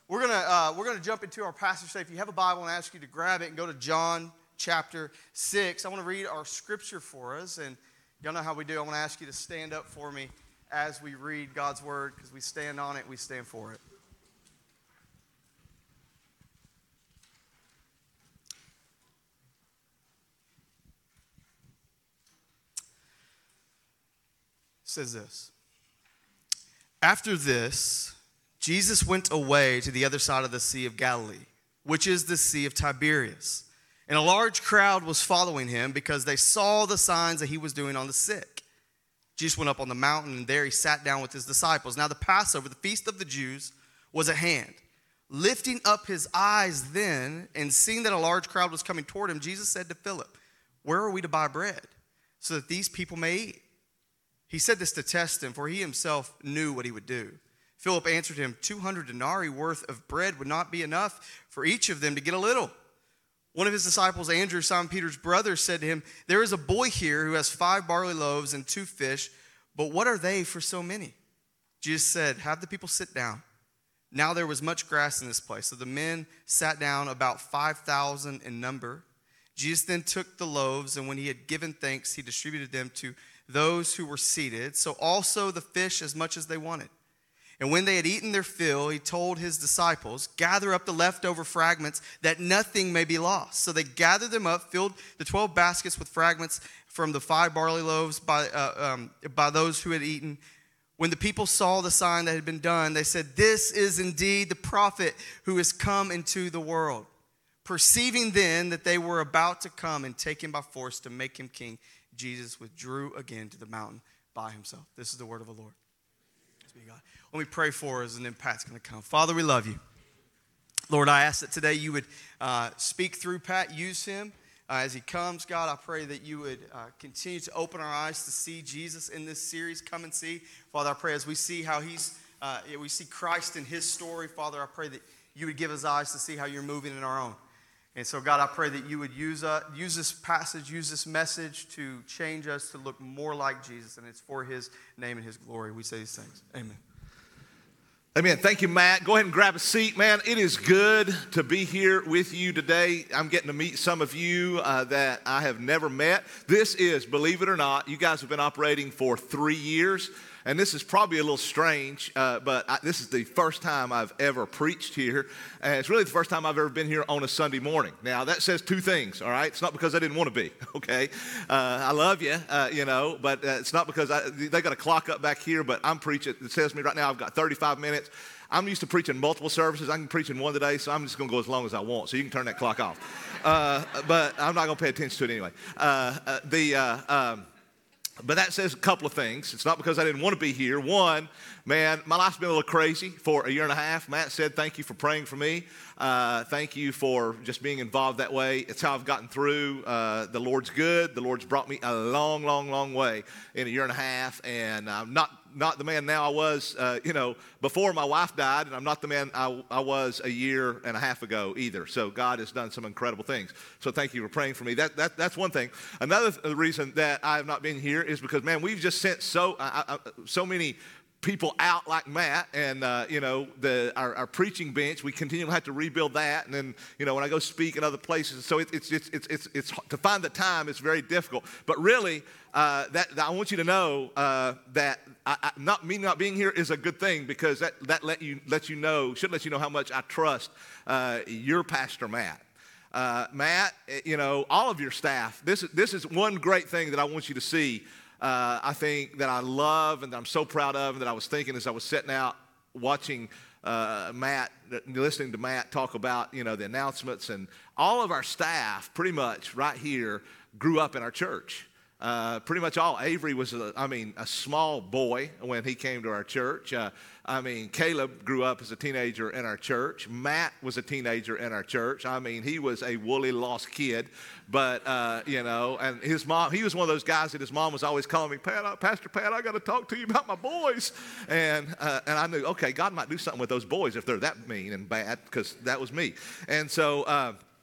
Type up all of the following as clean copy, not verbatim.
We're gonna jump into our passage today. If you have a Bible, and ask you to grab it and go to John chapter 6. I want to read our scripture for us, and y'all know how we do. I want to ask you to stand up for me as we read God's word, because we stand on it, we stand for it. It says this: After this, Jesus went away to the other side of the Sea of Galilee, which is the Sea of Tiberias. And a large crowd was following him because they saw the signs that he was doing on the sick. Jesus went up on the mountain, and there he sat down with his disciples. Now the Passover, the feast of the Jews, was at hand. Lifting up his eyes then, and seeing that a large crowd was coming toward him, Jesus said to Philip, "Where are we to buy bread so that these people may eat?" He said this to test him, for he himself knew what he would do. Philip answered him, 200 denarii worth of bread would not be enough for each of them to get a little. One of his disciples, Andrew, Simon Peter's brother, said to him, "There is a boy here who has 5 barley loaves and 2 fish, but what are they for so many?" Jesus said, "Have the people sit down." Now there was much grass in this place, so the men sat down, about 5,000 in number. Jesus then took the loaves, and when he had given thanks, he distributed them to those who were seated, so also the fish as much as they wanted. And when they had eaten their fill, he told his disciples, "Gather up the leftover fragments, that nothing may be lost." So they gathered them up, filled the 12 baskets with fragments from the 5 barley loaves by those who had eaten. When the people saw the sign that had been done, they said, "This is indeed the prophet who has come into the world." Perceiving then that they were about to come and take him by force to make him king, Jesus withdrew again to the mountain by himself. This is the word of the Lord. God. Let me pray for us, and then Pat's going to come. Father, we love you. Lord, I ask that today you would speak through Pat, use him as he comes. God, I pray that you would continue to open our eyes to see Jesus in this series, Come and See. Father, I pray as we see how we see Christ in his story, Father, I pray that you would give us eyes to see how you're moving in our own. And so, God, I pray that you would use this passage, use this message to change us to look more like Jesus. And it's for his name and his glory we say these things. Amen. Amen. Thank you, Matt. Go ahead and grab a seat, man. It is good to be here with you today. I'm getting to meet some of you that I have never met. This is, believe it or not, you guys have been operating for 3 years. And this is probably a little strange, but this is the first time I've ever preached here. And it's really the first time I've ever been here on a Sunday morning. Now, that says 2 things, all right? It's not because I didn't want to be, okay? I love you, but it's not because they got a clock up back here, but I'm preaching. It says to me right now I've got 35 minutes. I'm used to preaching multiple services. I can preach in one today, so I'm just going to go as long as I want. So you can turn that clock off. But I'm not going to pay attention to it anyway. But that says a couple of things. It's not because I didn't want to be here. One, man, my life's been a little crazy for 1.5 years. Matt said, thank you for praying for me. Thank you for just being involved that way. It's how I've gotten through. The Lord's good. The Lord's brought me a long, long, long way in 1.5 years. And I'm not the man now I was, before my wife died. And I'm not the man I was 1.5 years ago either. So God has done some incredible things. So thank you for praying for me. That's one thing. Another reason that I have not been here is because, man, we've just sent so many people out like Matt, and our preaching bench. We continue to have to rebuild that, and then when I go speak in other places, so it's to find the time is very difficult. But really, that I want you to know that not being here is a good thing, because that should let you know how much I trust your pastor Matt. Matt, all of your staff. This is one great thing that I want you to see. I think that I love and that I'm so proud of, and that I was thinking as I was sitting out watching Matt, listening to Matt talk about, the announcements, and all of our staff pretty much right here grew up in our church. Pretty much all. Avery was, a small boy when he came to our church. Caleb grew up as a teenager in our church. Matt was a teenager in our church. He was a woolly, lost kid. But, and his mom, he was one of those guys that his mom was always calling me, Pastor Pat, I got to talk to you about my boys. And I knew, okay, God might do something with those boys if they're that mean and bad, because that was me. And so,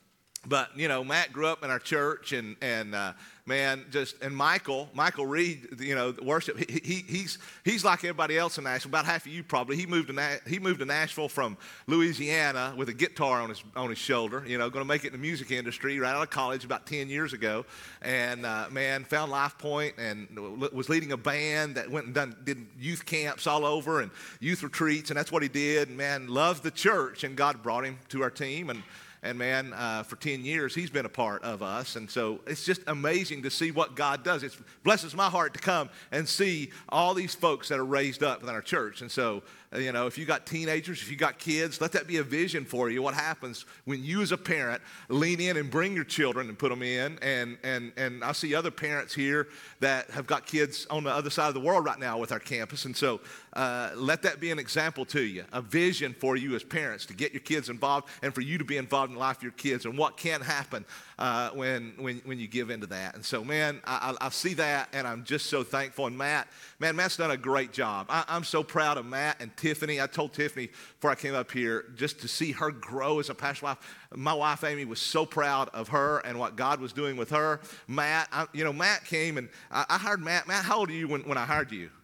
But, you know, Matt grew up in our church, and man, and Michael Reed, you know, worship. He's like everybody else in Nashville. About half of you probably. He moved to Nashville from Louisiana with a guitar on his shoulder. You know, going to make it in the music industry right out of college about 10 years ago, and man, found Life Point and was leading a band that went and did youth camps all over and youth retreats, and that's what he did. And man, loved the church, and God brought him to our team, and man, for 10 years, he's been a part of us. And so it's just amazing to see what God does. It blesses my heart to come and see all these folks that are raised up in our church. And so, you know, if you got teenagers, if you got kids, let that be a vision for you. What happens when you as a parent lean in and bring your children and put them in. And I see other parents here that have got kids on the other side of the world right now with our campus. And so let that be an example to you, a vision for you as parents to get your kids involved and for you to be involved in the life of your kids and what can happen when you give into that. And so, man, I see that, and I'm just so thankful. And Matt's done a great job. I'm so proud of Matt and Tiffany. I told Tiffany before I came up here, just to see her grow as a pastor wife. My wife, Amy, was so proud of her and what God was doing with her. Matt came, and I hired Matt. Matt, how old are you when I hired you?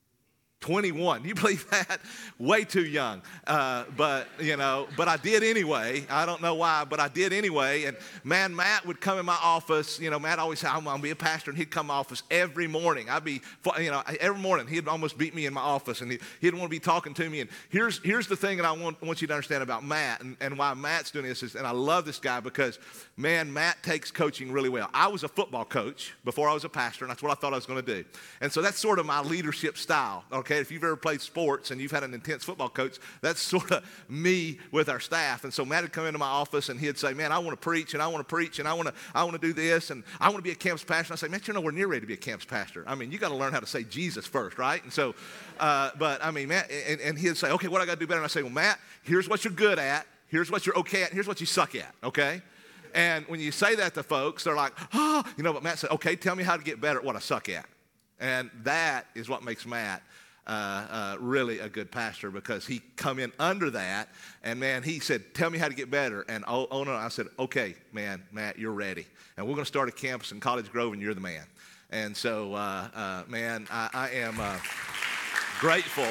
21. You believe that? Way too young. But I did anyway. I don't know why, but I did anyway. And man, Matt would come in my office. You know, Matt always said, I'm going to be a pastor. And he'd come to my office every morning. Every morning he'd almost beat me in my office, and he'd want to be talking to me. And here's the thing that I want you to understand about Matt and why Matt's doing this is, and I love this guy because, man, Matt takes coaching really well. I was a football coach before I was a pastor, and that's what I thought I was going to do. And so that's sort of my leadership style, okay? If you've ever played sports and you've had an intense football coach, that's sort of me with our staff. And so Matt would come into my office and he'd say, man, I want to preach and I want to preach and I want to do this and I want to be a campus pastor. And I say, Matt, you're nowhere near ready to be a campus pastor. I mean, you got to learn how to say Jesus first, right? And so, but I mean, Matt, and he'd say, okay, what I got to do better? And I say, well, Matt, here's what you're good at. Here's what you're okay at. Here's what you suck at, okay? And when you say that to folks, they're like, oh, but Matt said, okay, tell me how to get better at what I suck at. And that is what makes Matt really a good pastor, because he come in under that, and man, he said, tell me how to get better. And no, I said, okay, man, Matt, you're ready. And we're going to start a campus in College Grove, and you're the man. And so, man, I am grateful.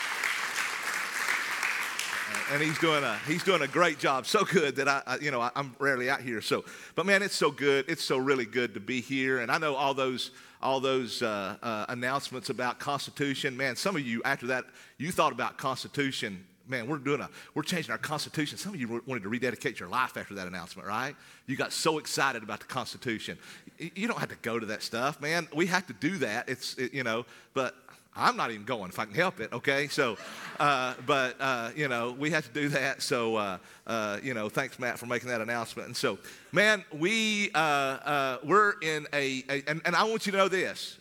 And he's doing a great job. So good that I'm rarely out here. So, but man, it's so good. It's so really good to be here. And I know all those announcements about Constitution. Man, some of you after that, you thought about Constitution. Man, we're changing our Constitution. Some of you wanted to rededicate your life after that announcement, right? You got so excited about the Constitution. You don't have to go to that stuff, man. We have to do that. But I'm not even going if I can help it, okay? So, we have to do that. So, thanks, Matt, for making that announcement. And so, man, we're in and I want you to know this.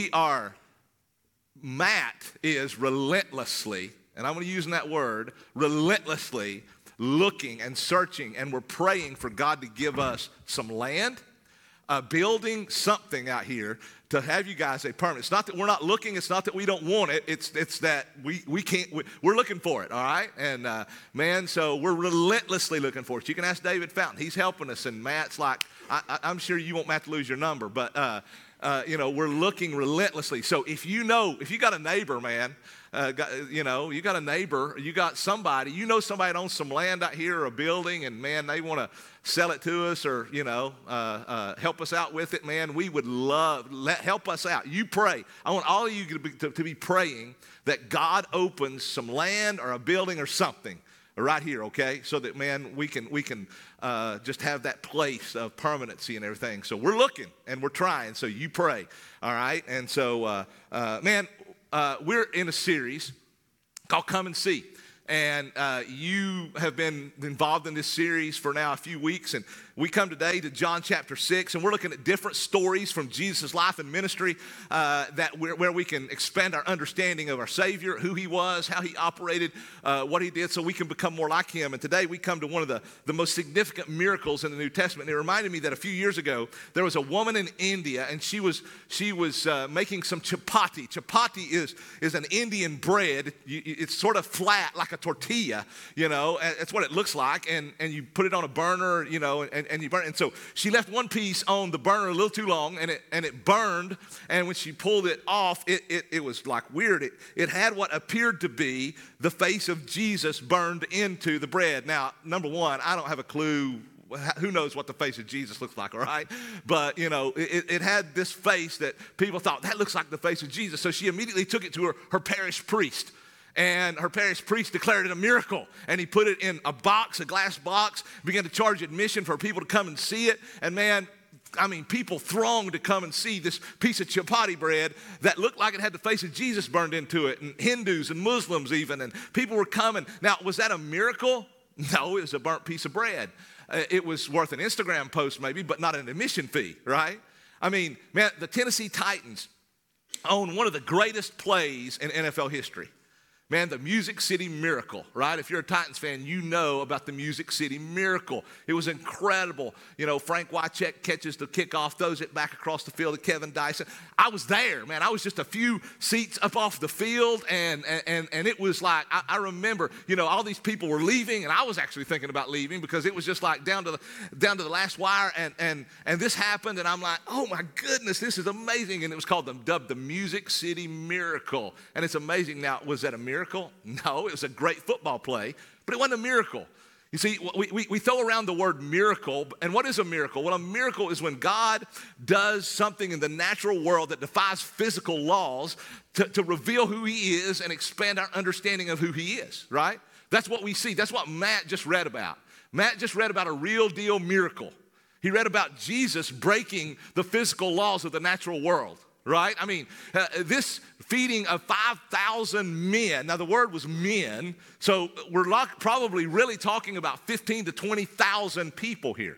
Matt is relentlessly, and I'm going to use that word, relentlessly looking and searching, and we're praying for God to give us some land, building something out here to have you guys a permanent. It's not that we're not looking. It's not that we don't want it. It's that we can't. We're looking for it, all right? And, man, so we're relentlessly looking for it. You can ask David Fountain. He's helping us, and Matt's like, I'm sure you want Matt to lose your number, but, we're looking relentlessly. So if you got a neighbor, man, you got a neighbor, you got somebody, somebody that owns some land out here or a building, and, man, they want to sell it to us or, help us out with it, man, we would help us out. You pray. I want all of you to be praying that God opens some land or a building or something right here, okay? So that, man, we can just have that place of permanency and everything. So we're looking and we're trying. So you pray, all right? And so, man, we're in a series called Come and See. And you have been involved in this series for now a few weeks, and we come today to John chapter 6, and we're looking at different stories from Jesus' life and ministry where we can expand our understanding of our Savior, who He was, how He operated, what He did, so we can become more like Him. And today we come to one of the most significant miracles in the New Testament. And it reminded me that a few years ago there was a woman in India, and she was making some chapati. Chapati is an Indian bread. It's sort of flat, like like a tortilla, you know, and that's what it looks like, and you put it on a burner, you know, and you burn it. And so she left one piece on the burner a little too long, and it burned, and when she pulled it off, it was like weird. It had what appeared to be the face of Jesus burned into the bread. Now, number one, I don't have a clue. Who knows what the face of Jesus looks like, all right? But, you know, it had this face that people thought, that looks like the face of Jesus. So she immediately took it to her parish priest. And her parish priest declared it a miracle. And he put it in a box, a glass box, began to charge admission for people to come and see it. And man, I mean, people thronged to come and see this piece of chapati bread that looked like it had the face of Jesus burned into it. And Hindus and Muslims even, and people were coming. Now, was that a miracle? No, it was a burnt piece of bread. It was worth an Instagram post maybe, but not an admission fee, right? I mean, man, the Tennessee Titans own one of the greatest plays in NFL history. Man, the Music City Miracle, right? If you're a Titans fan, you know about the Music City Miracle. It was incredible. You know, Frank Wycheck catches the kickoff, throws it back across the field to Kevin Dyson. I was there, man. I was just a few seats up off the field, and it was like, I remember, you know, all these people were leaving, and I was actually thinking about leaving because it was just like down to the last wire, and this happened, and I'm like, oh my goodness, this is amazing. And it was called dubbed the Music City Miracle, and it's amazing. Now, was that a miracle? No, it was a great football play, but it wasn't a miracle. You see, we throw around the word miracle, and what is a miracle? Well, a miracle is when God does something in the natural world that defies physical laws to reveal who he is and expand our understanding of who he is, right? That's what we see. That's what Matt just read about. Matt just read about a real deal miracle. He read about Jesus breaking the physical laws of the natural world. Right? I mean, this feeding of 5,000 men. Now, the word was men, so we're probably really talking about 15 to 20,000 people here.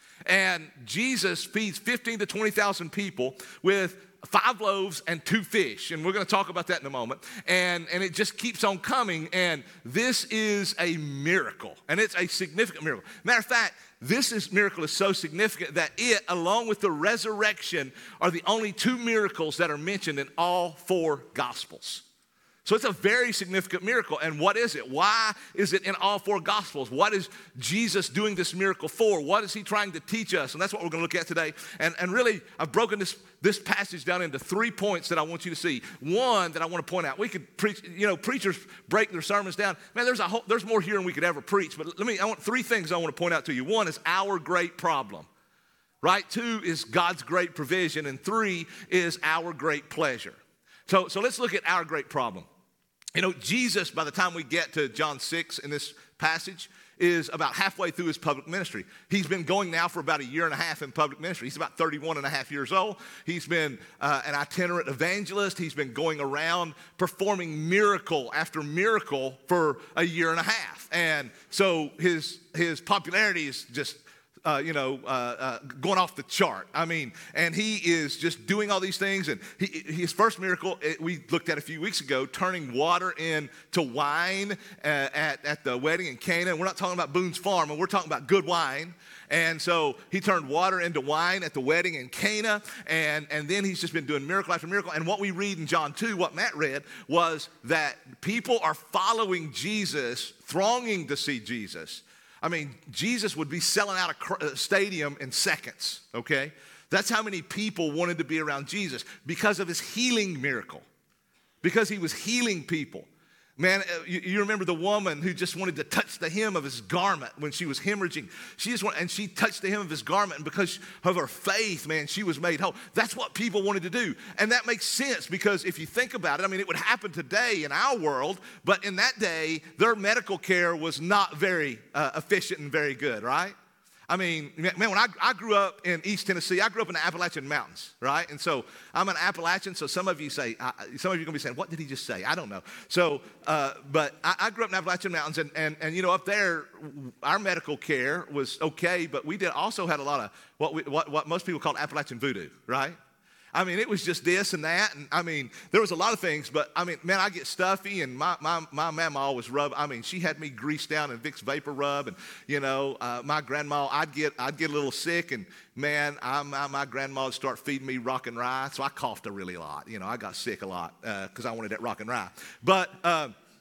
And Jesus feeds 15 to 20,000 people with 5 loaves and 2 fish. And we're going to talk about that in a moment. And it just keeps on coming. And this is a miracle. And it's a significant miracle. Matter of fact, this miracle is so significant that it, along with the resurrection, are the only 2 miracles that are mentioned in all 4 Gospels. So it's a very significant miracle. And what is it? Why is it in all 4 Gospels? What is Jesus doing this miracle for? What is he trying to teach us? And that's what we're going to look at today. And really, I've broken this passage down into 3 points that I want you to see. One that I want to point out. We could preach, you know, preachers break their sermons down. Man, there's more here than we could ever preach. But I want 3 things I want to point out to you. 1 is our great problem, right? 2 is God's great provision. And 3 is our great pleasure. So let's look at our great problem. You know, Jesus, by the time we get to John 6 in this passage, is about halfway through his public ministry. He's been going now for about 1.5 years in public ministry. He's about 31 and a half years old. He's been an itinerant evangelist. He's been going around performing miracle after miracle for 1.5 years. And so his popularity is just going off the chart. I mean, and he is just doing all these things. And his first miracle, we looked at a few weeks ago, turning water into wine at the wedding in Cana. We're not talking about Boone's Farm, and we're talking about good wine. And so he turned water into wine at the wedding in Cana. And then he's just been doing miracle after miracle. And what we read in John 2, what Matt read, was that people are following Jesus, thronging to see Jesus. I mean, Jesus would be selling out a stadium in seconds, okay? That's how many people wanted to be around Jesus because of his healing miracle, because he was healing people. Man, you remember the woman who just wanted to touch the hem of his garment when she was hemorrhaging. She touched the hem of his garment, and because of her faith, man, she was made whole. That's what people wanted to do. And that makes sense because if you think about it, I mean, it would happen today in our world, but in that day, their medical care was not very efficient and very good, right? I mean, man, when I grew up in East Tennessee, I grew up in the Appalachian Mountains, right? And so I'm an Appalachian, so some of you are going to be saying, what did he just say? I don't know. So, but I grew up in the Appalachian Mountains, and you know, up there, our medical care was okay, but we also had a lot of what most people call Appalachian voodoo, right? I mean, it was just this and that, and I mean, there was a lot of things, but I mean, man, I get stuffy, and my mama always I mean, she had me greased down in Vicks Vapor Rub, and you know, my grandma, I'd get a little sick, and man, my grandma would start feeding me rock and rye, so I coughed a lot, you know, I got sick a lot because I wanted that rock and rye, but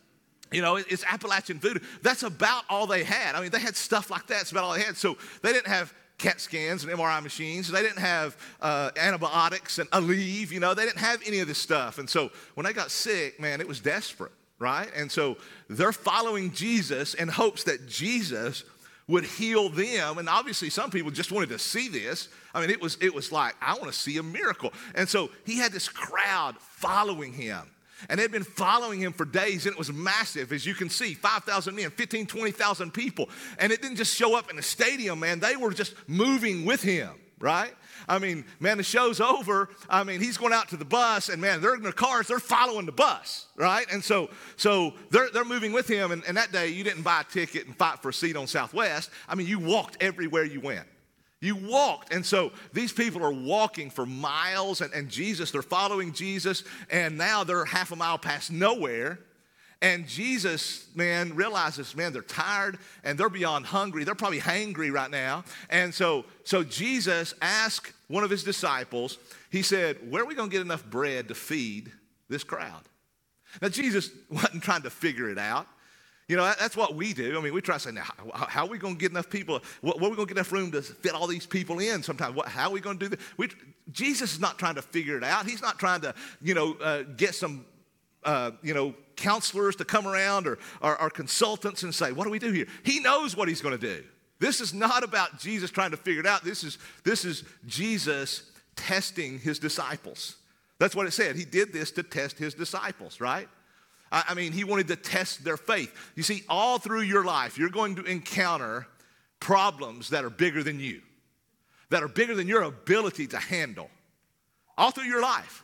You know, it's Appalachian voodoo. That's about all they had. I mean, they had stuff like that. That's about all they had. So they didn't have CAT scans and MRI machines. They didn't have antibiotics and Aleve. You know, they didn't have any of this stuff. And so when they got sick, man, it was desperate, right? And so they're following Jesus in hopes that Jesus would heal them. And obviously some people just wanted to see this. I mean, it was like, I want to see a miracle. And so he had this crowd following him. And they'd been following him for days, and it was massive. As you can see, 5,000 men, 15, 20,000 people. And it didn't just show up in the stadium, man. They were just moving with him, right? I mean, man, the show's over. I mean, he's going out to the bus, and man, they're in their cars. They're following the bus, right? And so they're moving with him. And that day, you didn't buy a ticket and fight for a seat on Southwest. I mean, you walked everywhere you went. You walked. And so these people are walking for miles, and Jesus, they're following Jesus, and now they're half a mile past nowhere. And Jesus, man, realizes, man, they're tired and they're beyond hungry. They're probably hangry right now. And so Jesus asked one of his disciples, he said, where are we going to get enough bread to feed this crowd? Now, Jesus wasn't trying to figure it out. You know, that's what we do. I mean, we try to say, now, how are we going to get enough people? What are we going to get enough room to fit all these people in sometimes? How are we going to do this? Jesus is not trying to figure it out. He's not trying to, get some, counselors to come around or consultants and say, what do we do here? He knows what he's going to do. This is not about Jesus trying to figure it out. This is Jesus testing his disciples. That's what it said. He did this to test his disciples, right? I mean, he wanted to test their faith. You see, all through your life, you're going to encounter problems that are bigger than you, that are bigger than your ability to handle. All through your life.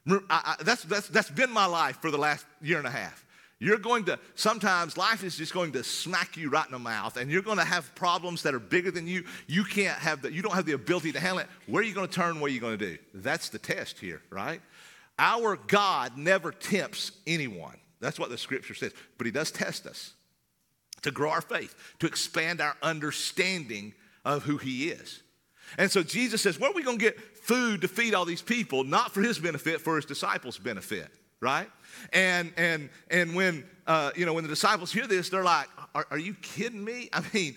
That's been my life for the last year and a half. Sometimes life is just going to smack you right in the mouth, and you're going to have problems that are bigger than you. You don't have the ability to handle it. Where are you going to turn? What are you going to do? That's the test here, right? Our God never tempts anyone. That's what the scripture says. But he does test us to grow our faith, to expand our understanding of who he is. And so Jesus says, where are we going to get food to feed all these people? Not for his benefit, for his disciples' benefit, right? And when the disciples hear this, they're like, are you kidding me? I mean,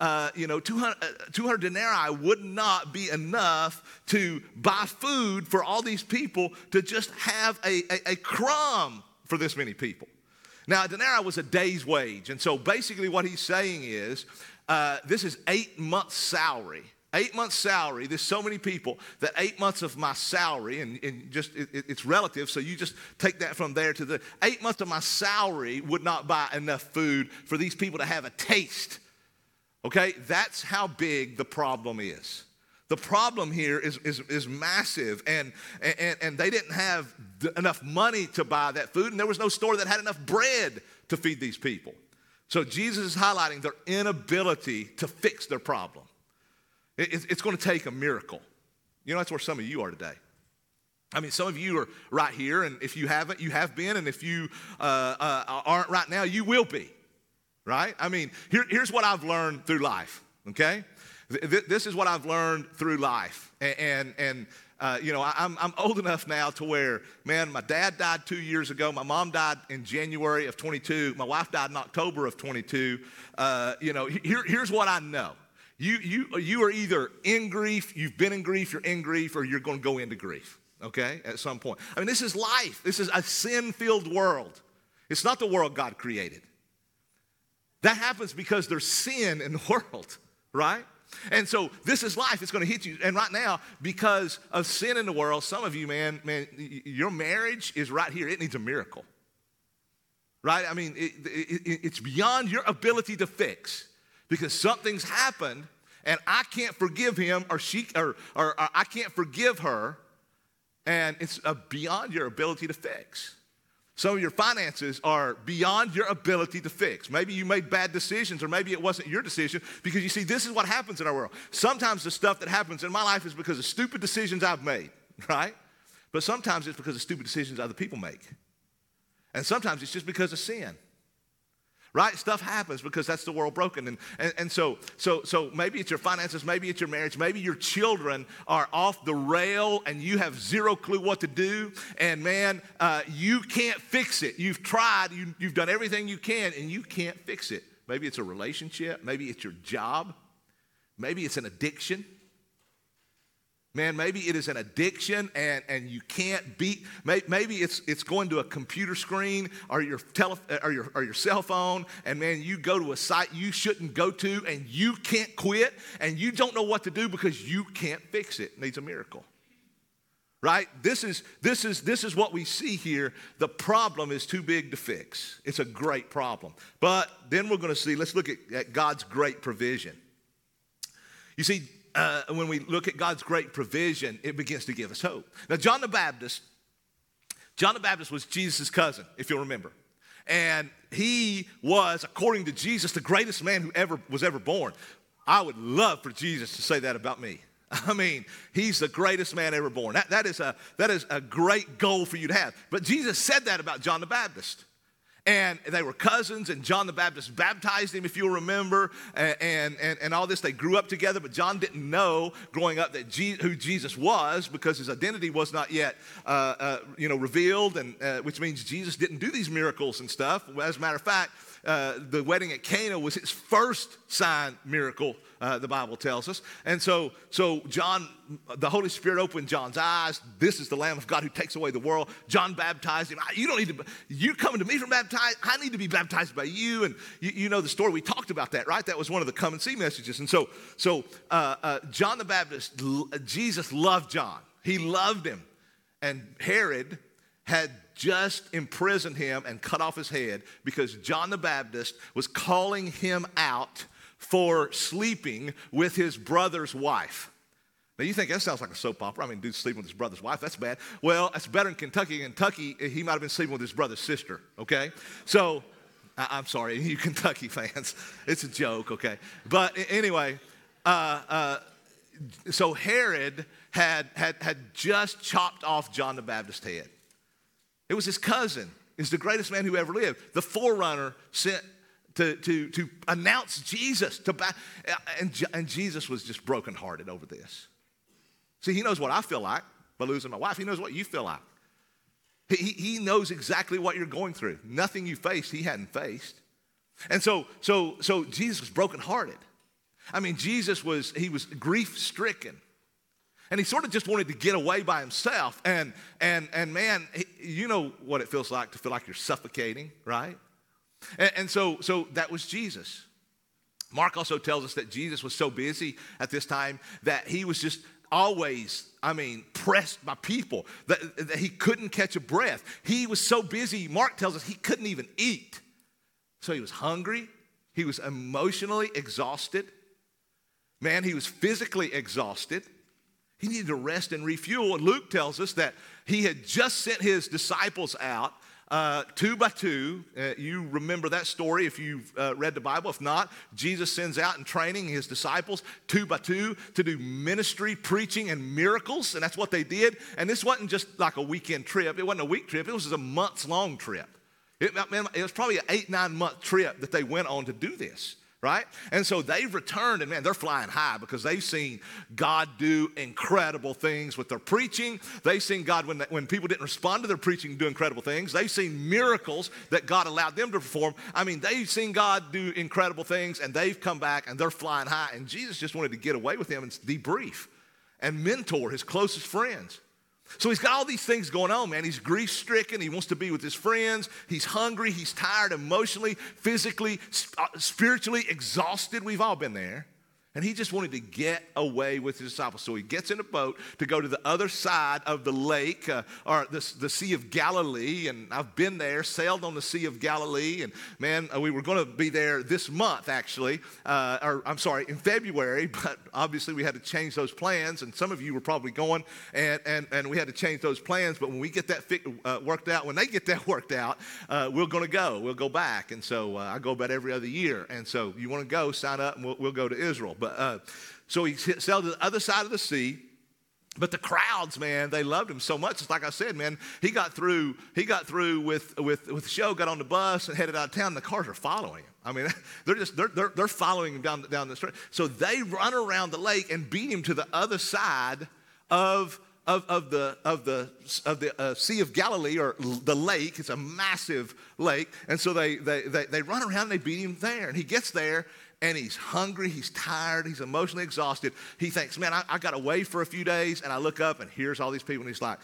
200 denarii would not be enough to buy food for all these people to just have a crumb for this many people. Now, a denarii was a day's wage. And so basically what he's saying is, this is 8 months' salary. 8 months' salary, there's so many people that 8 months of my salary, and it's relative, so you just take that from there to the 8 months of my salary would not buy enough food for these people to have a taste. Okay, that's how big the problem is. The problem here is massive, and they didn't have enough money to buy that food, and there was no store that had enough bread to feed these people. So Jesus is highlighting their inability to fix their problem. It's going to take a miracle. You know, that's where some of you are today. I mean, some of you are right here, and if you haven't, you have been, and if you aren't right now, you will be, right? I mean, here's what I've learned through life, okay? This is what I've learned through life. I'm old enough now to where, man, my dad died 2 years ago. My mom died in January of 22. My wife died in October of 22. Here's what I know. You are either in grief, you've been in grief, you're in grief, or you're going to go into grief, okay, at some point. I mean, this is life. This is a sin-filled world. It's not the world God created. That happens because there's sin in the world, right? And so this is life. It's going to hit you. And right now, because of sin in the world, some of you, man, your marriage is right here. It needs a miracle, right? I mean, it's beyond your ability to fix because something's happened, and I can't forgive him or I can't forgive her, and it's beyond your ability to fix. Some of your finances are beyond your ability to fix. Maybe you made bad decisions, or maybe it wasn't your decision, because you see, this is what happens in our world. Sometimes the stuff that happens in my life is because of stupid decisions I've made, right? But sometimes it's because of stupid decisions other people make. And sometimes it's just because of sin. right? Stuff happens because that's the world broken. And so maybe it's your finances, maybe it's your marriage, maybe your children are off the rail and you have zero clue what to do. And man, you can't fix it. You've tried, you've done everything you can and you can't fix it. Maybe it's a relationship, maybe it's your job, maybe it's an addiction. Man, maybe it is an addiction and you can't beat. Maybe it's going to a computer screen or your cell phone, and man, you go to a site you shouldn't go to, and you can't quit, and you don't know what to do because you can't fix it. It needs a miracle, right? This is what we see here. The problem is too big to fix. It's a great problem, but then we're going to see. Let's look at God's great provision. You see. When we look at God's great provision, it begins to give us hope. Now, John the Baptist was Jesus' cousin, if you'll remember. And he was, according to Jesus, the greatest man who was ever born. I would love for Jesus to say that about me. I mean, he's the greatest man ever born. That is a great goal for you to have. But Jesus said that about John the Baptist. And they were cousins, and John the Baptist baptized him, if you'll remember, and all this. They grew up together, but John didn't know growing up that who Jesus was because his identity was not yet, revealed, and which means Jesus didn't do these miracles and stuff. As a matter of fact, the wedding at Cana was his first sign miracle, the Bible tells us. And so John, the Holy Spirit opened John's eyes. This is the Lamb of God who takes away the world. John baptized him. You coming to me from baptized? I need to be baptized by you. And you know the story. We talked about that, right? That was one of the come and see messages. And so John the Baptist, Jesus loved John. He loved him. And Herod had just imprisoned him and cut off his head because John the Baptist was calling him out for sleeping with his brother's wife. Now, you think that sounds like a soap opera. I mean, dude sleeping with his brother's wife, that's bad. Well, that's better in Kentucky. In Kentucky, he might have been sleeping with his brother's sister, okay? So, I'm sorry, you Kentucky fans. It's a joke, okay? But anyway, so Herod had just chopped off John the Baptist's head. It was his cousin. He's the greatest man who ever lived. The forerunner sent to announce Jesus. And Jesus was just brokenhearted over this. See, he knows what I feel like by losing my wife. He knows what you feel like. He knows exactly what you're going through. Nothing you faced, he hadn't faced. And so Jesus was brokenhearted. I mean, he was grief-stricken. And he sort of just wanted to get away by himself. And man, you know what it feels like to feel like you're suffocating, right? And so that was Jesus. Mark also tells us that Jesus was so busy at this time that he was just always, pressed by people, that he couldn't catch a breath. He was so busy, Mark tells us, he couldn't even eat. So he was hungry. He was emotionally exhausted. Man, he was physically exhausted. He needed to rest and refuel. And Luke tells us that he had just sent his disciples out 2 by 2. You remember that story if you've read the Bible. If not, Jesus sends out in training his disciples 2 by 2 to do ministry, preaching, and miracles. And that's what they did. And this wasn't just like a weekend trip. It wasn't a week trip. It was a months-long trip. It was probably an 8-9 month trip that they went on to do this. Right? And so they've returned, and man, they're flying high because they've seen God do incredible things with their preaching. They've seen God, when people didn't respond to their preaching, do incredible things. They've seen miracles that God allowed them to perform. They've seen God do incredible things, and they've come back, and they're flying high. And Jesus just wanted to get away with them and debrief and mentor his closest friends. So he's got all these things going on, man. He's grief-stricken. He wants to be with his friends. He's hungry. He's tired emotionally, physically, spiritually exhausted. We've all been there. And he just wanted to get away with his disciples. So he gets in a boat to go to the other side of the lake, or the Sea of Galilee. And I've been there, sailed on the Sea of Galilee. And man, we were going to be there this month, actually. In February. But obviously we had to change those plans. And some of you were probably going, and we had to change those plans. But when we get that worked out, when they get that worked out, we're going to go. We'll go back. And so I go about every other year. And so you want to go, sign up, and we'll go to Israel. So he sailed to the other side of the sea, But the crowds, man, they loved him so much. It's like I said, man, he got through with the show, got on the bus and headed out of town. The cars are following him. I mean, they're following him down the street. So they run around the lake and beat him to the other side of the Sea of Galilee, or the lake. It's a massive lake. And so they run around and they beat him there. And he gets there and he's hungry, he's tired, he's emotionally exhausted. He thinks, man, I got away for a few days, and I look up and here's all these people, and he's like,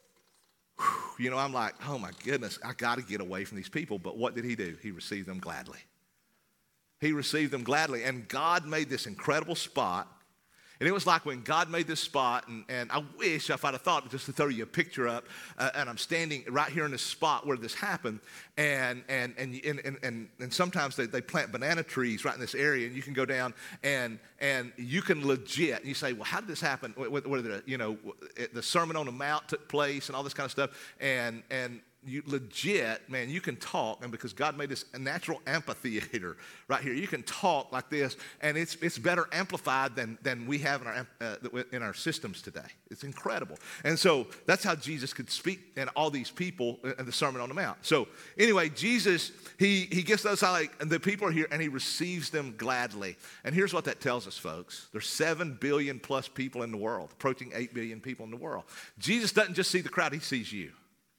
whew, I'm like, oh my goodness, I got to get away from these people. But what did he do? He received them gladly. He received them gladly, and God made this incredible spot. And it was like when God made this spot, and I wish if I'd have thought just to throw you a picture up, and I'm standing right here in this spot where this happened, and sometimes they plant banana trees right in this area, and you can go down and you can legit, and you say, well, how did this happen? Where the Sermon on the Mount took place and all this kind of stuff, and you legit, man, you can talk, and because God made this a natural amphitheater right here, you can talk like this, and it's better amplified than we have in our systems today. It's incredible. And so that's how Jesus could speak and all these people in the Sermon on the Mount. So anyway, Jesus, he gets those, like, and the people are here, and he receives them gladly. And here's what that tells us, folks. There's 7 billion plus people in the world, approaching 8 billion people in the world. Jesus doesn't just see the crowd, he sees you.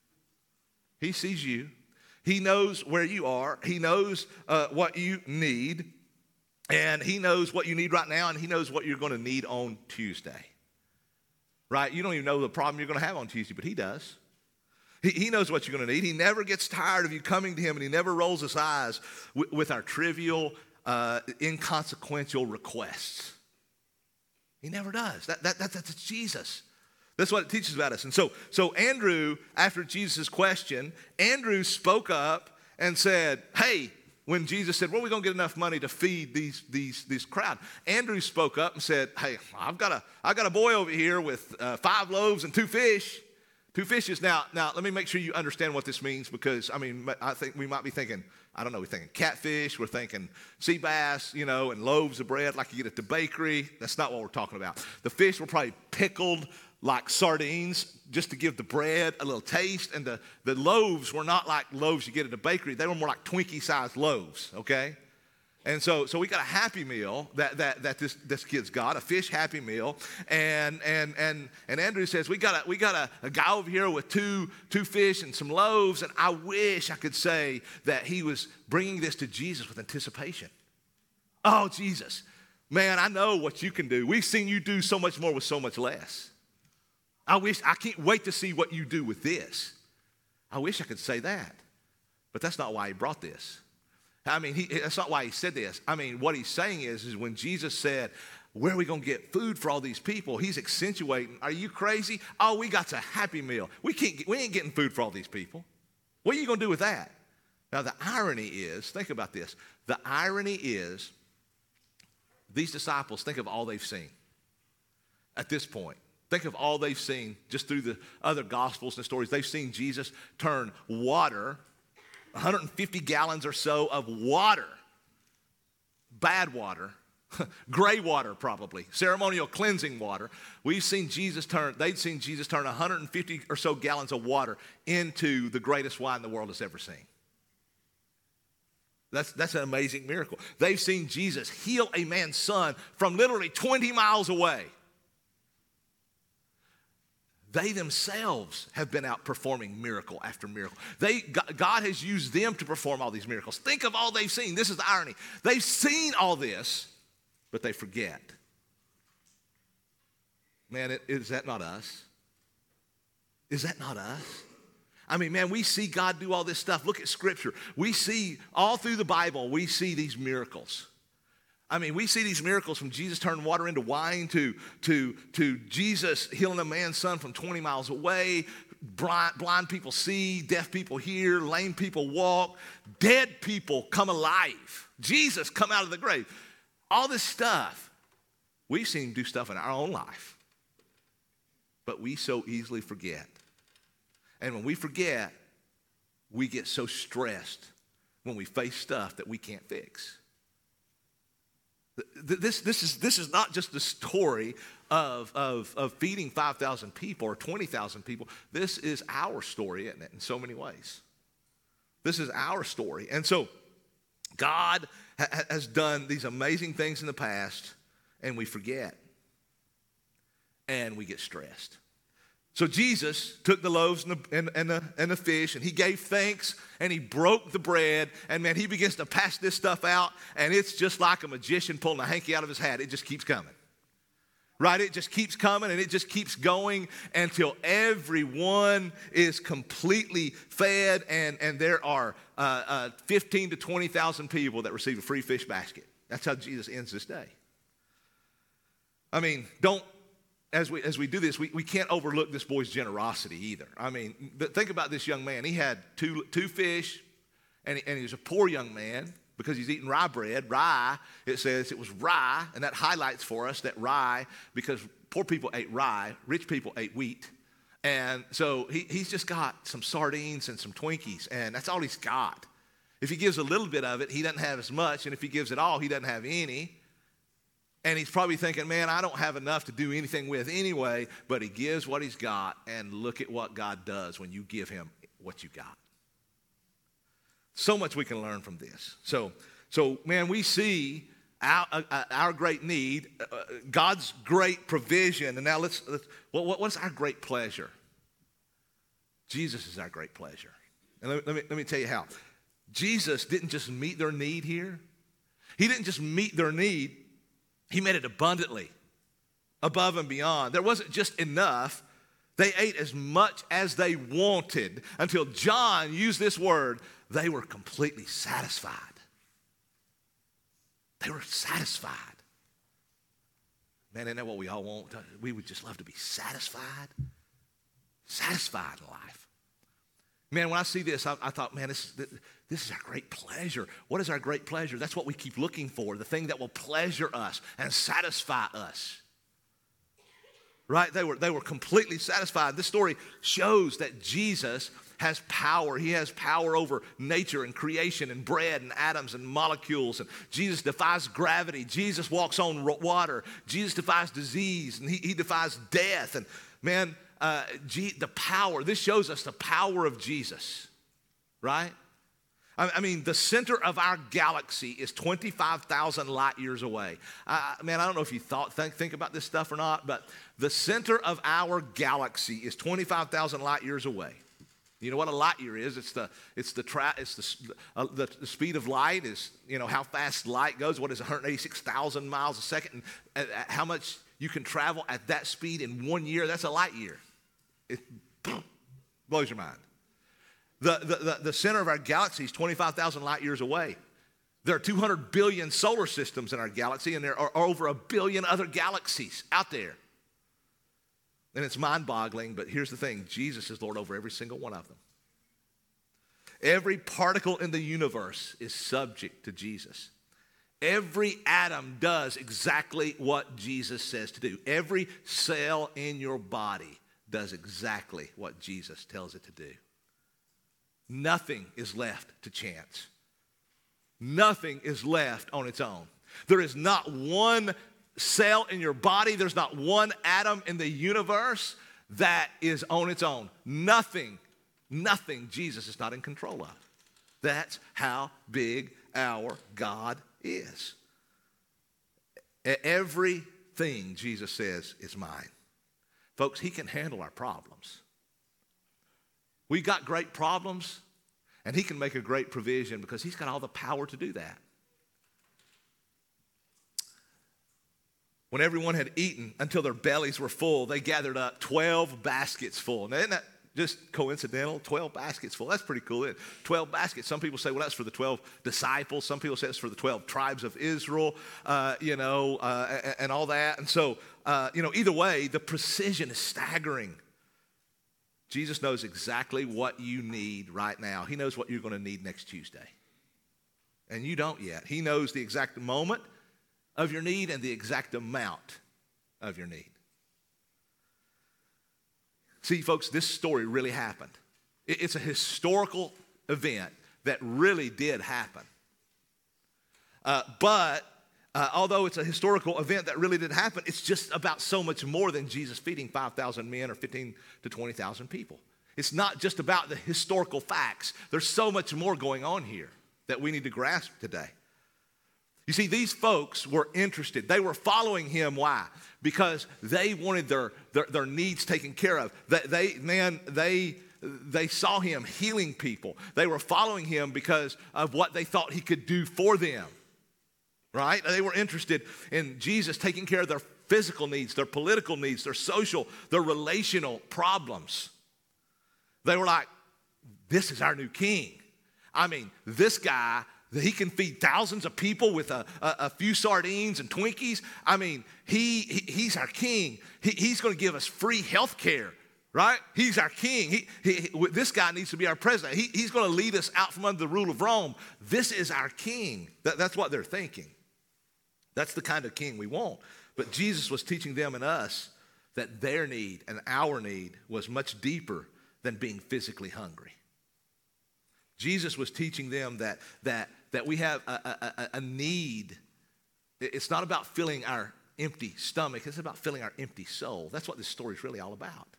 He sees you. He knows where you are. He knows what you need. And he knows what you need right now, and he knows what you're going to need on Tuesday. Right? You don't even know the problem you're going to have on Tuesday, but he does. He knows what you're going to need. He never gets tired of you coming to him, and he never rolls his eyes with our trivial, inconsequential requests. He never does. That's Jesus. That's what it teaches about us. And so Andrew, after Jesus' question, Andrew spoke up and said, hey, when Jesus said, where are we going to get enough money to feed these crowd? Andrew spoke up and said, hey, I've got a boy over here with 5 loaves and 2 fish. 2 fishes. Now, let me make sure you understand what this means, because, I think we might be thinking, we're thinking catfish, we're thinking sea bass, and loaves of bread like you get at the bakery. That's not what we're talking about. The fish were probably pickled like sardines, just to give the bread a little taste. And the loaves were not like loaves you get at a bakery. They were more like Twinkie-sized loaves, okay? And so we got a Happy Meal that this kid's got, a fish Happy Meal. And Andrew says, we got a guy over here with two fish and some loaves, and I wish I could say that he was bringing this to Jesus with anticipation. Oh, Jesus, man, I know what you can do. We've seen you do so much more with so much less. I can't wait to see what you do with this. I wish I could say that. But that's not why he brought this. That's not why he said this. What he's saying is when Jesus said, where are we going to get food for all these people? He's accentuating, are you crazy? Oh, we got a Happy Meal. We ain't getting food for all these people. What are you going to do with that? Now, the irony is, think about this. The irony is, these disciples, think of all they've seen at this point. Think of all they've seen just through the other gospels and stories. They've seen Jesus turn water, 150 gallons or so of water, bad water, gray water probably, ceremonial cleansing water. They'd seen Jesus turn 150 or so gallons of water into the greatest wine the world has ever seen. That's an amazing miracle. They've seen Jesus heal a man's son from literally 20 miles away. They themselves have been out performing miracle after miracle. God has used them to perform all these miracles. Think of all they've seen. This is the irony. They've seen all this, but they forget. Man, is that not us? Is that not us? Man, we see God do all this stuff. Look at Scripture. We see all through the Bible, we see these miracles. We see these miracles from Jesus turning water into wine to Jesus healing a man's son from 20 miles away. Blind people see, deaf people hear, lame people walk, dead people come alive. Jesus come out of the grave. All this stuff, we've seen him do stuff in our own life. But we so easily forget. And when we forget, we get so stressed when we face stuff that we can't fix. This is not just the story of feeding 5,000 people or 20,000 people. This is our story, isn't it, in so many ways? This is our story. And so God has done these amazing things in the past, and we forget, and we get stressed. So Jesus took the loaves and the fish, and he gave thanks, and he broke the bread, and man, he begins to pass this stuff out, and it's just like a magician pulling a hanky out of his hat. It just keeps coming, right? It just keeps coming, and it just keeps going until everyone is completely fed, and there are 15 to 20,000 people that receive a free fish basket. That's how Jesus ends this day. I mean, as we do this, we can't overlook this boy's generosity either. I mean, think about this young man. He had two fish, and he was a poor young man because he's eating rye bread. Rye, it says it was rye, and that highlights for us that rye, because poor people ate rye, rich people ate wheat. And so he's just got some sardines and some Twinkies, and that's all he's got. If he gives a little bit of it, he doesn't have as much, and if he gives it all, he doesn't have any. And he's probably thinking, man, I don't have enough to do anything with anyway, but he gives what he's got, and look at what God does when you give him what you got. So much we can learn from this. So man, we see our great need, God's great provision, and now what's our great pleasure? Jesus is our great pleasure. And let me tell you how. Jesus didn't just meet their need here. He didn't just meet their need. He made it abundantly, above and beyond. There wasn't just enough. They ate as much as they wanted until John used this word. They were completely satisfied. They were satisfied. Man, isn't that what we all want? We would just love to be satisfied. Satisfied in life. Man, when I see this, I thought, man, this is our great pleasure. What is our great pleasure? That's what we keep looking for, the thing that will pleasure us and satisfy us. Right? They were completely satisfied. This story shows that Jesus has power. He has power over nature and creation and bread and atoms and molecules. And Jesus defies gravity. Jesus walks on water. Jesus defies disease, and he defies death. And man, the power, this shows us the power of Jesus, right? I mean, the center of our galaxy is 25,000 light years away. Man, I don't know if you think about this stuff or not, but the center of our galaxy is 25,000 light years away. You know what a light year is? It's the speed of light is, you know, how fast light goes. What is 186,000 miles a second? And how much you can travel at that speed in 1 year? That's a light year. It blows your mind. The center of our galaxy is 25,000 light years away. There are 200 billion solar systems in our galaxy, and there are over 1 billion other galaxies out there. And it's mind-boggling, but here's the thing. Jesus is Lord over every single one of them. Every particle in the universe is subject to Jesus. Every atom does exactly what Jesus says to do. Every cell in your body does exactly what Jesus tells it to do. Nothing is left to chance. Nothing is left on its own. There is not one cell in your body, there's not one atom in the universe that is on its own. Nothing Jesus is not in control of. That's how big our God is. Everything Jesus says is mine. Folks, he can handle our problems. We've got great problems, and he can make a great provision because he's got all the power to do that. When everyone had eaten until their bellies were full, they gathered up 12 baskets full. Now, isn't that just coincidental? 12 baskets full. That's pretty cool. 12 baskets. Some people say, well, that's for the 12 disciples. Some people say it's for the 12 tribes of Israel, and all that. And so, either way, the precision is staggering. Jesus knows exactly what you need right now. He knows what you're going to need next Tuesday. And you don't yet. He knows the exact moment of your need and the exact amount of your need. See, folks, this story really happened. It's a historical event that really did happen. But Although it's a historical event that really did happen, it's just about so much more than Jesus feeding 5,000 men or 15 to 20,000 people. It's not just about the historical facts. There's so much more going on here that we need to grasp today. You see, these folks were interested. They were following him. Why? Because they wanted their needs taken care of. They saw him healing people. They were following him because of what they thought he could do for them, right? They were interested in Jesus taking care of their physical needs, their political needs, their social, their relational problems. They were like, this is our new king. I mean, this guy, he can feed thousands of people with a few sardines and Twinkies. I mean, he's our king. He's going to give us free health care, right? He's our king. This guy needs to be our president. He's going to lead us out from under the rule of Rome. This is our king. That's what they're thinking. That's the kind of king we want. But Jesus was teaching them and us that their need and our need was much deeper than being physically hungry. Jesus was teaching them that we have a need. It's not about filling our empty stomach. It's about filling our empty soul. That's what this story is really all about.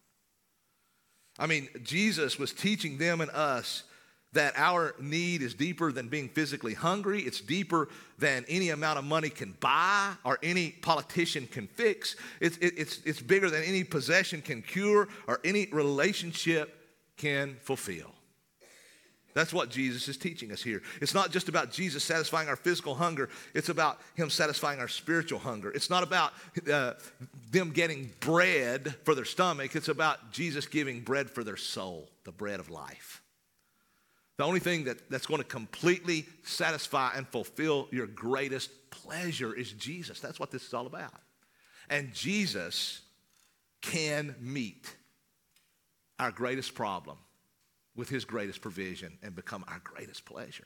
I mean, Jesus was teaching them and us that our need is deeper than being physically hungry. It's deeper than any amount of money can buy or any politician can fix. It's bigger than any possession can cure or any relationship can fulfill. That's what Jesus is teaching us here. It's not just about Jesus satisfying our physical hunger. It's about him satisfying our spiritual hunger. It's not about them getting bread for their stomach. It's about Jesus giving bread for their soul, the bread of life. The only thing that's going to completely satisfy and fulfill your greatest pleasure is Jesus. That's what this is all about. And Jesus can meet our greatest problem with his greatest provision and become our greatest pleasure.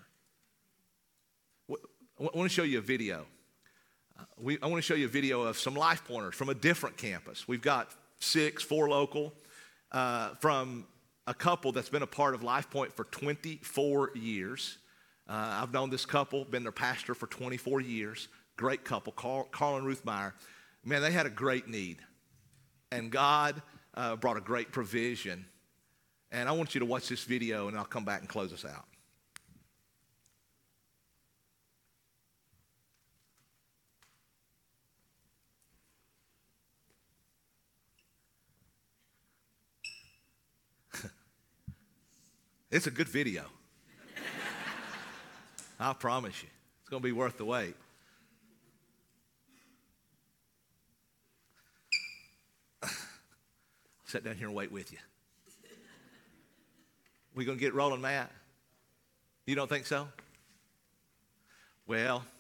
I want to show you a video. I want to show you a video of some Life Pointers from a different campus. We've got 4 local, from a couple that's been a part of Life Point for 24 years. I've known this couple, been their pastor for 24 years. Great couple, Carl and Ruth Meyer. Man, they had a great need. And God brought a great provision. And I want you to watch this video, and I'll come back and close us out. It's a good video. I promise you. It's going to be worth the wait. I'll sit down here and wait with you. We going to get rolling, Matt? You don't think so? Well,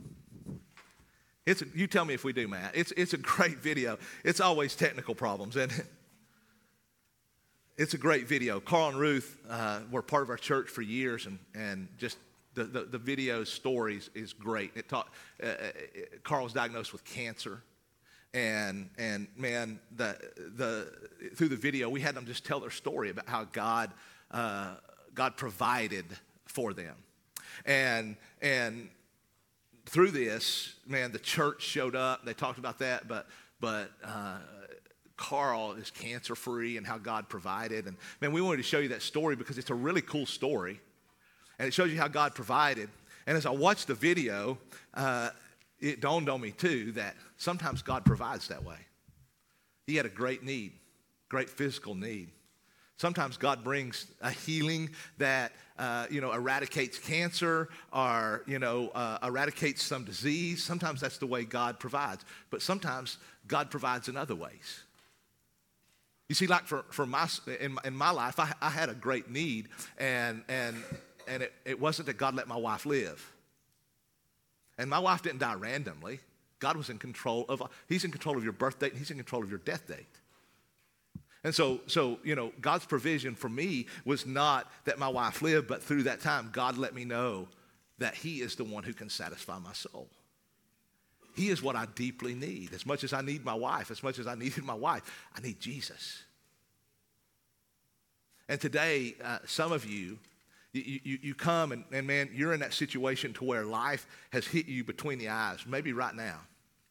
you tell me if we do, Matt. It's a great video. It's always technical problems, isn't it? It's a great video. Carl and Ruth were part of our church for years, and just the video stories is great. Carl was diagnosed with cancer, and man, through the video, we had them just tell their story about how God provided for them. And through this, man, the church showed up. They talked about that, but Carl is cancer-free and how God provided. And man, we wanted to show you that story because it's a really cool story. And it shows you how God provided. And as I watched the video, it dawned on me too that sometimes God provides that way. He had a great need, great physical need. Sometimes God brings a healing that, eradicates cancer or, eradicates some disease. Sometimes that's the way God provides. But sometimes God provides in other ways. You see, like in my life, I had a great need, and it wasn't that God let my wife live. And my wife didn't die randomly. God was in control of, he's in control of your birth date, and he's in control of your death date. And so, God's provision for me was not that my wife lived, but through that time, God let me know that he is the one who can satisfy my soul. He is what I deeply need. As much as I need my wife, as much as I needed my wife, I need Jesus. And today, some of you, You come and man, you're in that situation to where life has hit you between the eyes, maybe right now.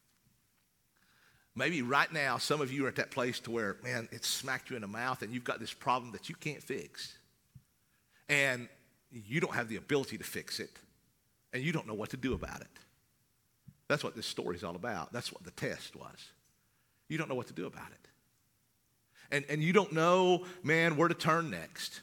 Maybe right now, some of you are at that place to where, man, it's smacked you in the mouth and you've got this problem that you can't fix. And you don't have the ability to fix it. And you don't know what to do about it. That's what this story is all about. That's what the test was. You don't know what to do about it. And you don't know, man, where to turn next.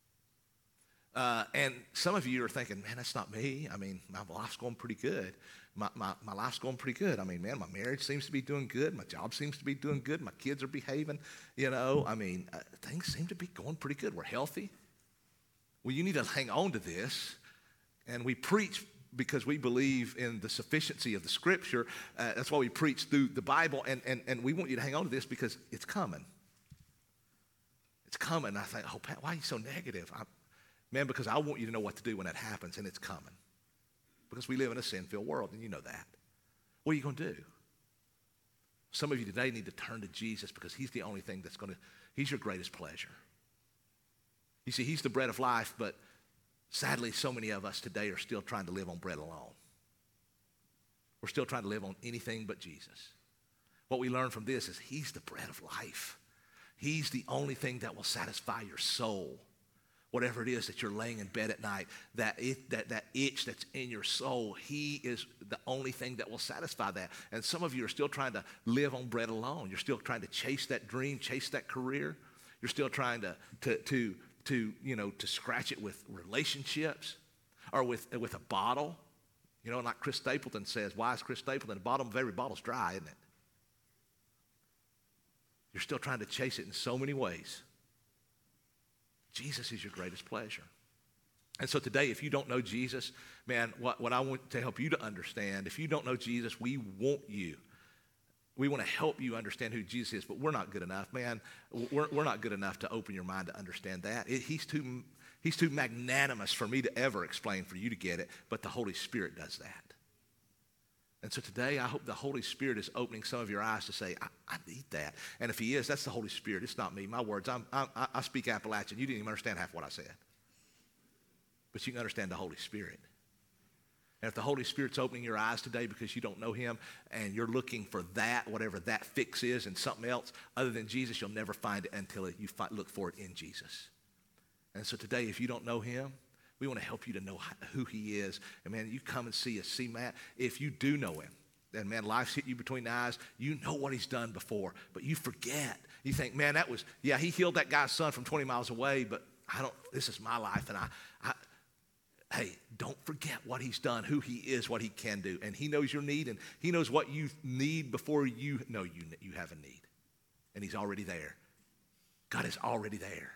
And some of you are thinking, man, that's not me. I mean, my life's going pretty good. My life's going pretty good. I mean, man, my marriage seems to be doing good. My job seems to be doing good. My kids are behaving. I mean, things seem to be going pretty good. We're healthy. Well, you need to hang on to this. And we preach because we believe in the sufficiency of the Scripture. That's why we preach through the Bible. And we want you to hang on to this because it's coming. It's coming. I think, oh, Pat, why are you so negative? Man, because I want you to know what to do when that happens, and it's coming. Because we live in a sin-filled world, and you know that. What are you going to do? Some of you today need to turn to Jesus because he's the only thing he's your greatest pleasure. You see, he's the bread of life, but sadly, so many of us today are still trying to live on bread alone. We're still trying to live on anything but Jesus. What we learn from this is he's the bread of life. He's the only thing that will satisfy your soul. Whatever it is that you're laying in bed at night, that itch that's in your soul, he is the only thing that will satisfy that. And some of you are still trying to live on bread alone. You're still trying to chase that dream, chase that career. You're still trying to scratch it with relationships or with a bottle. Like Chris Stapleton says, why is Chris Stapleton? The bottom of every bottle's dry, isn't it? You're still trying to chase it in so many ways. Jesus is your greatest pleasure. And so today, if you don't know Jesus, man, what I want to help you to understand, if you don't know Jesus, we want to help you understand who Jesus is, but we're not good enough, man. We're not good enough to open your mind to understand that. He's too magnanimous for me to ever explain, for you to get it, but the Holy Spirit does that. And so today, I hope the Holy Spirit is opening some of your eyes to say, I need that. And if he is, that's the Holy Spirit. It's not me. My words, I speak Appalachian. You didn't even understand half what I said. But you can understand the Holy Spirit. And if the Holy Spirit's opening your eyes today because you don't know him and you're looking for that, whatever that fix is, and something else other than Jesus, you'll never find it until you look for it in Jesus. And so today, if you don't know him, we want to help you to know who he is. And man, you come and see us. See, Matt, if you do know him, then man, life's hit you between the eyes. You know what he's done before, but you forget. You think, man, he healed that guy's son from 20 miles away, but this is my life. And hey, don't forget what he's done, who he is, what he can do. And he knows your need, and he knows what you need before you know you have a need. And he's already there. God is already there.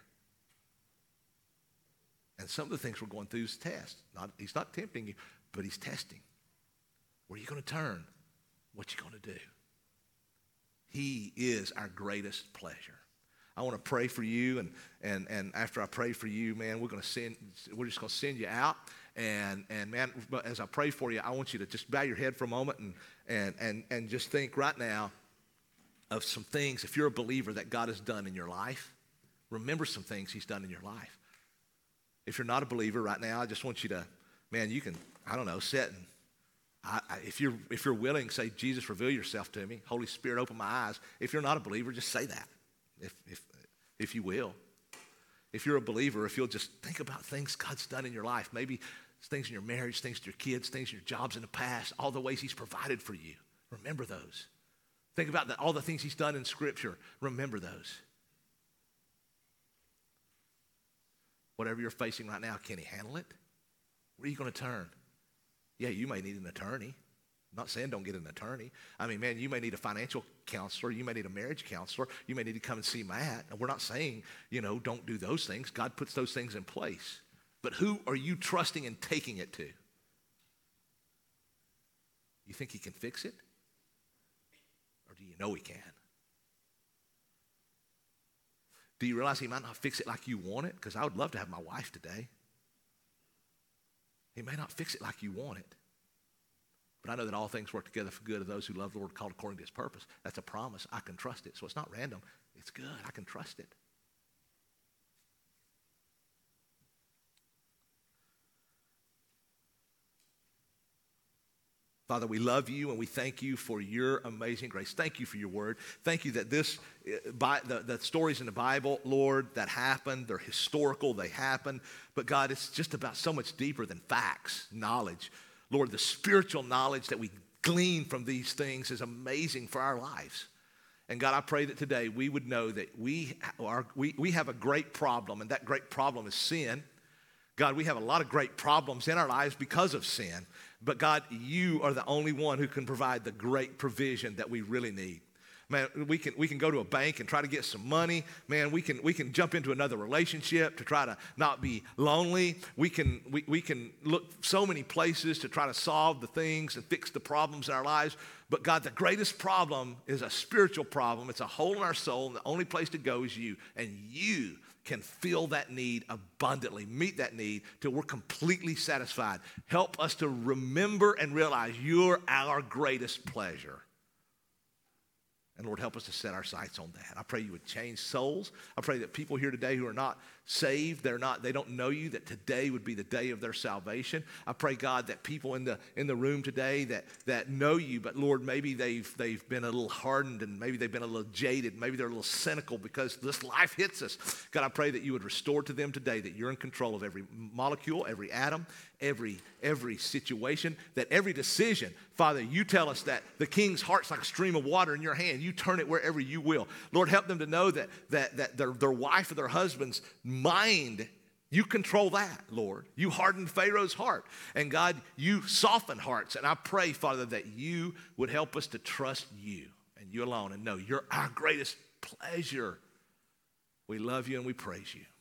And some of the things we're going through is test. He's not tempting you, but he's testing. Where are you going to turn? What you going to do? He is our greatest pleasure. I want to pray for you, and after I pray for you, man, we're just going to send you out. And man, as I pray for you, I want you to just bow your head for a moment and just think right now of some things, if you're a believer, that God has done in your life. Remember some things he's done in your life. If you're not a believer right now, I just want you to, man, you can, sit and if you're willing, say, Jesus, reveal yourself to me. Holy Spirit, open my eyes. If you're not a believer, just say that, if you will. If you're a believer, if you'll just think about things God's done in your life, maybe it's things in your marriage, things to your kids, things in your jobs in the past, all the ways he's provided for you. Remember those. Think about all the things he's done in Scripture. Remember those. Whatever you're facing right now, can he handle it? Where are you going to turn? Yeah, you may need an attorney. I'm not saying don't get an attorney. I mean, man, you may need a financial counselor. You may need a marriage counselor. You may need to come and see Matt. And we're not saying, don't do those things. God puts those things in place. But who are you trusting and taking it to? You think he can fix it? Or do you know he can? Do you realize he might not fix it like you want it? Because I would love to have my wife today. He may not fix it like you want it. But I know that all things work together for good of those who love the Lord, called according to his purpose. That's a promise. I can trust it. So it's not random. It's good. I can trust it. Father, we love you and we thank you for your amazing grace. Thank you for your word. Thank you that the stories in the Bible, Lord, that happened, they're historical, they happen. But God, it's just about so much deeper than facts, knowledge. Lord, the spiritual knowledge that we glean from these things is amazing for our lives. And God, I pray that today we would know that we have a great problem, and that great problem is sin. God, we have a lot of great problems in our lives because of sin. But God, you are the only one who can provide the great provision that we really need. Man, we can go to a bank and try to get some money. Man, we can jump into another relationship to try to not be lonely. We can look so many places to try to solve the things and fix the problems in our lives. But God, the greatest problem is a spiritual problem. It's a hole in our soul, and the only place to go is you. And you can fill that need abundantly, meet that need till we're completely satisfied. Help us to remember and realize you're our greatest pleasure. And Lord, help us to set our sights on that. I pray you would change souls. I pray that people here today who are not saved, they don't know you, that today would be the day of their salvation. I pray, God, that people in the room today that know you, but Lord, maybe they've been a little hardened and maybe they've been a little jaded, maybe they're a little cynical because this life hits us. God, I pray that you would restore to them today that you're in control of every molecule, every atom, every situation, that every decision. Father, you tell us that the king's heart's like a stream of water in your hand. You turn it wherever you will. Lord, help them to know that their wife or their husband's mind, you control that, Lord. You hardened Pharaoh's heart. And God, you soften hearts. And I pray, Father, that you would help us to trust you and you alone and know you're our greatest pleasure. We love you and we praise you.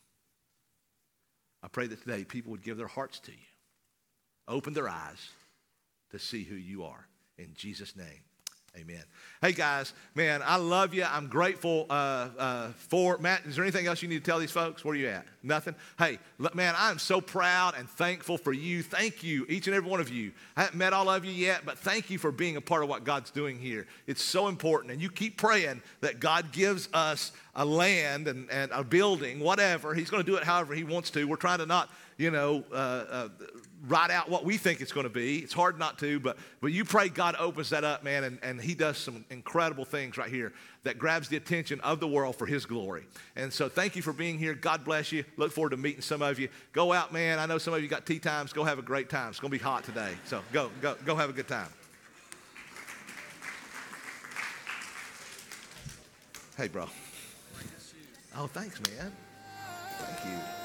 I pray that today people would give their hearts to you. Open their eyes to see who you are. In Jesus' name, amen. Hey, guys, man, I love you. I'm grateful for Matt. Is there anything else you need to tell these folks? Where are you at? Nothing? Hey, man, I'm so proud and thankful for you. Thank you, each and every one of you. I haven't met all of you yet, but thank you for being a part of what God's doing here. It's so important. And you keep praying that God gives us a land and a building, whatever. He's going to do it however he wants to. We're trying to not, write out what we think it's going to be. It's hard not to, but you pray God opens that up, man, and he does some incredible things right here that grabs the attention of the world for his glory. And so thank you for being here. God bless you. Look forward to meeting some of you. Go out, man. I know some of you got tea times. Go have a great time. It's going to be hot today. So go have a good time. Hey, bro. Oh, thanks, man. Thank you.